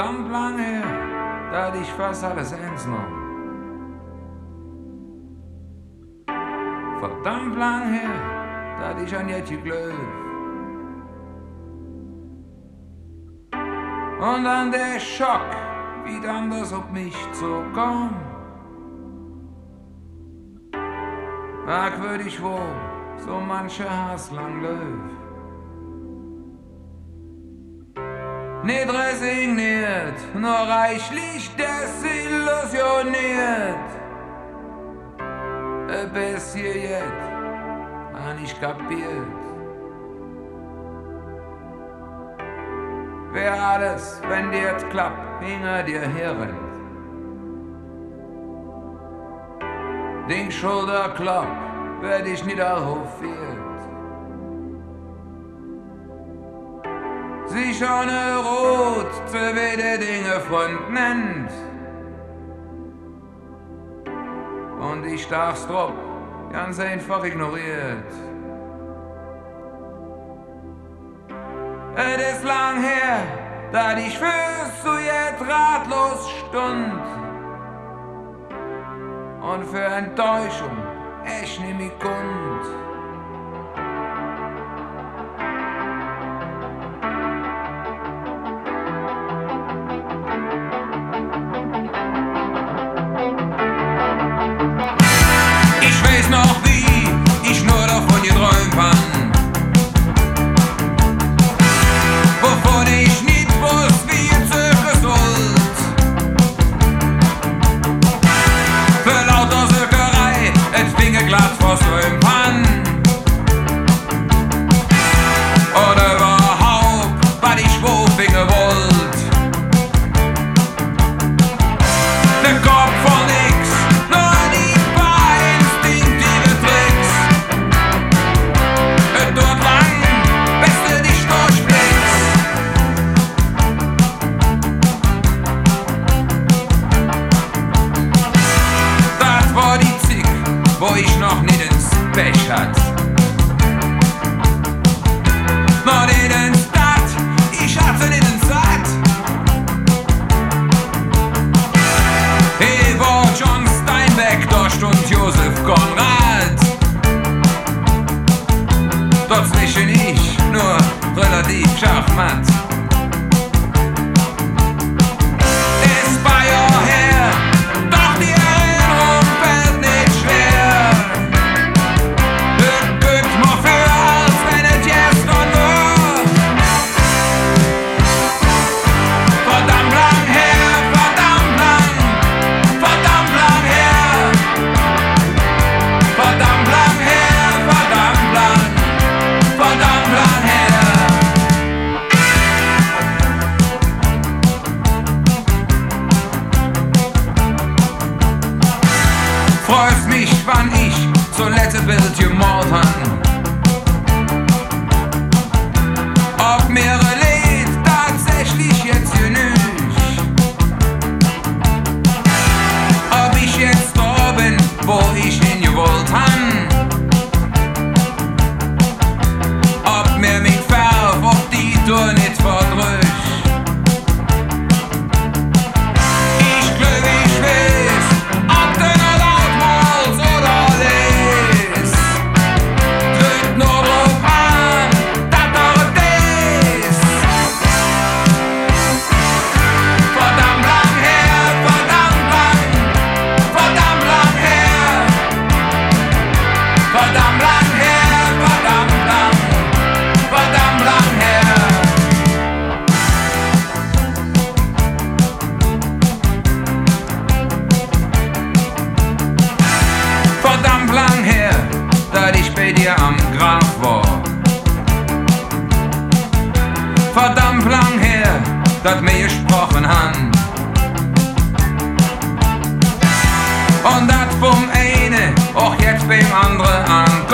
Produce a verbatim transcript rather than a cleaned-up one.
verdammt lang her, da hatte ich fast alles ernst genommen. Verdammt lang her, da hatte ich an Jetje Glöw. Und dann der Schock, wie dann das auf mich zukam. Merkwürdig wohl, so mancher Hass lang läuft. Nicht resigniert, nur reichlich desillusioniert. Bis hier jetzt, hab ich kapiert. Wer alles, wenn dir jetzt klappt, hinter dir herrennt. Den Schulterklapp werd ich niederhofiert. Sich ohne Rot zu wede Dinge Freund nennt. Und ich darf's drauf ganz einfach ignoriert. Es ist lang her, da ich fürs zu jetzt ratlos stund. Und für Enttäuschung echt nimm ich Kund. Ich weiß noch wie ich nur davon geträumt hab, wovon ich nicht wusste, wie ihr zirkeln sollt. Für lauter Sökerei, et finge glatt vor so im Pan. Oder überhaupt, was ich wo finge wollt. Der Kopf von nix, nur die paar instinktive Tricks. Et dort lang, bis du dich durchblickst. Das war die Zick, wo ich noch nicht ins Pech hat. Noch nicht ins Dat, ich hatte nicht ins Satt. He war John Steinbeck, da stund Josef Konrad. Dort zwischen ich nur relativ schachmatt. Ist bei Jahr her, doch die Erinnerung fällt nicht schwer. Es gibt mir für, als wenn es gestern war. Verdammt lang her, verdammt lang, verdammt lang her. Verdammt lang her, verdammt lang, verdammt lang her. Freust mich, wann ich zuletzt ein Bild gemalt han. Ob mir Lied tatsächlich jetzt genügt. Ob ich jetzt da bin, wo ich hingewollt han. Ob mir mich färb, ob die Tour nicht verdrückt. Ich glaub, ich weiß, ob du noch laut malst oder les. Drückt nur drauf an, dat er des. Verdammt lang her, verdammt lang, verdammt lang her. Verdammt lang her, verdammt lang, verdammt lang her. Verdammt lang her, dat ich bei dir am Grab war. Verdammt lang her, dat mir gesprochen han. Und dat vom eine auch jetzt beim andere an